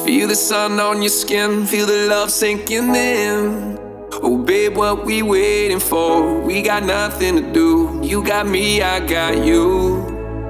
Feel the sun on your skin, feel the love sinking in. Oh babe, what we waiting for? We got nothing to do. You got me, I got you.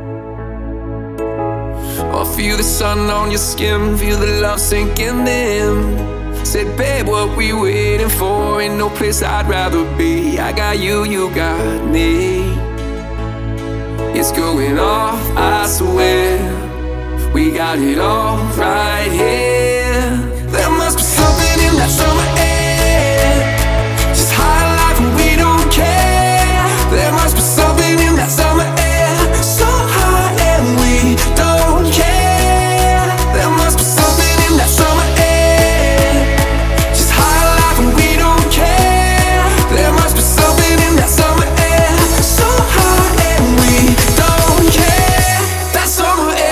Oh, feel the sun on your skin, feel the love sinking in. Said babe, what we waiting for? Ain't no place I'd rather be. I got you, you got me. It's going off, I swear. We got it all right here. There must be something in that summer air, just high life and we don't care. There must be something in that summer air, so high and we don't care. There must be something in that summer air, just high life and we don't care. There must be something in that summer air, so high and we don't care. That summer air.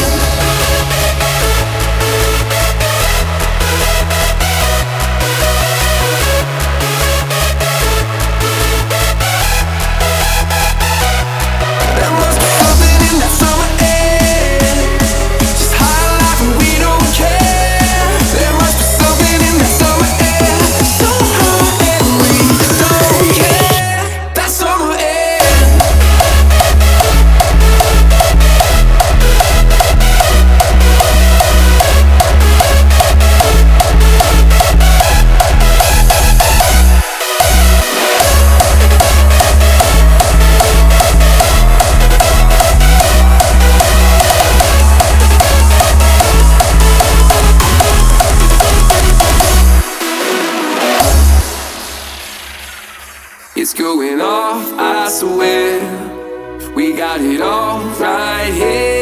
It's going off, I swear. We got it all right here.